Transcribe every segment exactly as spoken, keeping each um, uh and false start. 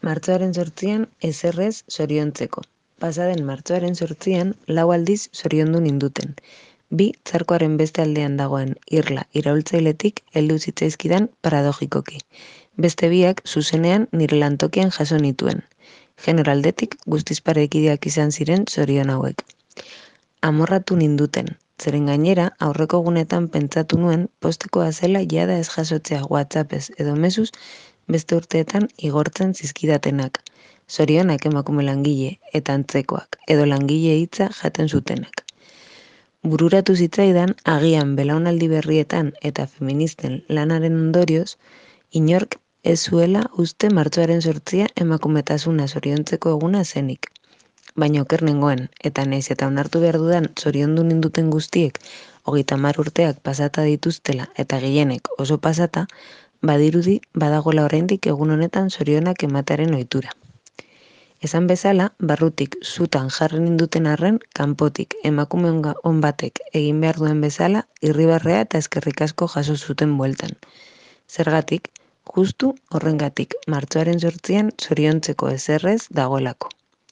Martxoaren zortzian ezerrez zoriontzeko. Pasaden martxoaren zortzian lau aldiz zoriondu ninduten. Bi txarkoaren beste aldean dagoen irla iraultzailetik heldu zitzaizkidan paradogikoki. Beste biak zuzenean nire lantokian jaso nituen. Generaldetik guztiz parekideak izan ziren zorion hauek. Amorratu ninduten, zeren gainera aurreko egunetan pentsatu nuen postekoa zela jada ez jasotzea WhatsAppez edo mezuz beste urteetan igortzen zizkidatenak. Zorionak emakume langile eta antzekoak edo langile hitza jaten zutenak. Bururatu zitzaidan agian belaunaldi berrietan eta feministen lanaren ondorioz, inork ez zuela uste martxoaren zortzia emakumetasuna zoriontzeko eguna zenik. Baina oker nengoen, eta naiz eta onartu behar dudan zoriondu ninduten guztiek hogeita hamar urteak pasata dituztela eta gehienek oso pasata, badirudi badagola oraindik egun honetan zorionak ematearen ohitura. Esan bezala, barrutik zutan jarri ninduten arren, kanpotik emakume on batek egin behar duen bezala, irribarrea eta eskerrik asko jaso zuten bueltan. Zergatik, justu horrengatik martxoaren zortzian zoriontzeko ezerrez dagoelako.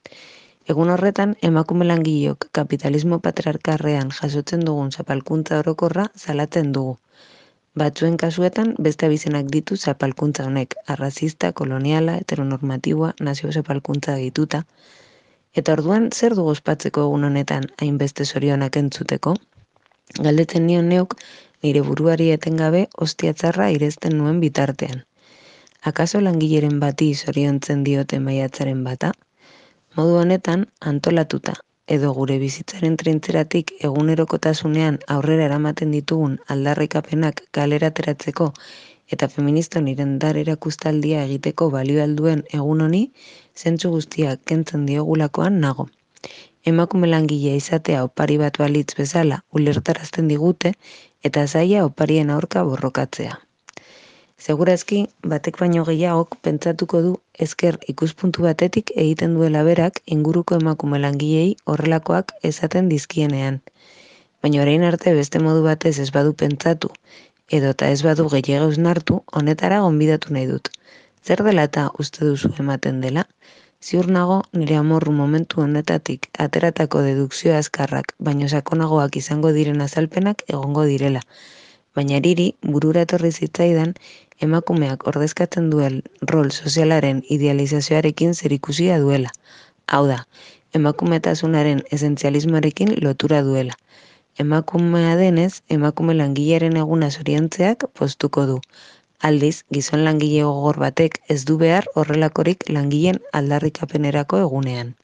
Egun horretan, emakume langileok kapitalismo patriarkarrean jasotzen dugun zapalkuntza orokorra salatzen dugu. Batzuen kasuetan beste abizenak ditu zapalkuntza honek, arrazista, koloniala, heteronormatiboa, nazio zapalkuntza dituta. Eta orduan zer dugu ospatzeko egun honetan hainbeste zorionak entzuteko? Galdetzen nion neuk nire buruari etengabe hostia txarra irezten nuen bitartean. Akaso langileren bati zoriontzen diote maiatzaren bata? Modu honetan, antolatuta, edo gure bizitzaren trintzeratik egunerokotasunean aurrera eramaten ditugun aldarrikapenak kalera ateratzeko eta feministon irendar erakustaldia egiteko balio alduen egun honi, zentzu guztiak kentzen diogulakoan nago. Emakume langilea izatea opari bat balitz bezala ulertarazten digute eta zaila oparien aurka borrokatzea. Segurazki, batek baino gehiagok pentsatuko du ezker ikuspuntu batetik egiten duela berak inguruko emakume langilei horrelakoak esaten dizkienean. Baina orain arte beste modu batez ez badu pentsatu, edota ez badu gehiago hausnartu, honetara gonbidatu nahi dut. Zer dela eta uste duzu ematen dela? Ziur nago nire amorru momentu honetatik ateratako dedukzio azkarrak, baino sakonagoak izango diren azalpenak egongo direla. Baina eriri burura etorri zitzaidan emakumeak ordezkatzen duen rol sozialaren idealizazioarekin zerikusia duela. Hau da, emakumetasunaren esentzialismoarekin lotura duela. Emakumea denez, emakume langilearen eguna zoriontzeak poztuko du. Aldiz, gizon langile gogor batek ez du behar horrelakorik langileen aldarrikapenerako egunean.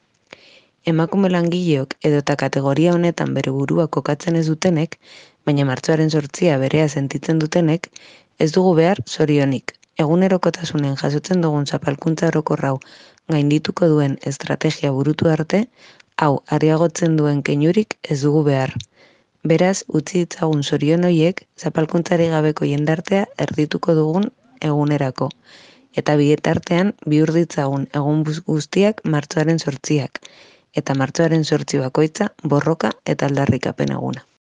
Emakume langileok edota kategoria honetan bere burua kokatzen ez dutenek, baina martxoaren zortzia berea sentitzen dutenek, ez dugu behar zorionik. Egunerokotasunen jasotzen dugun zapalkuntza orokorrau gaindituko duen estrategia burutu arte, hau areagotzen duen keinurik ez dugu behar. Beraz, utzi ditzagun zorion hoiek zapalkuntzari gabeko jendartea erdituko dugun egunerako. Eta bietartean bihur ditzagun egun guztiak martxoaren zortziak. Eta martxoaren zortzi bakoitza borroka eta aldarrikapen eguna.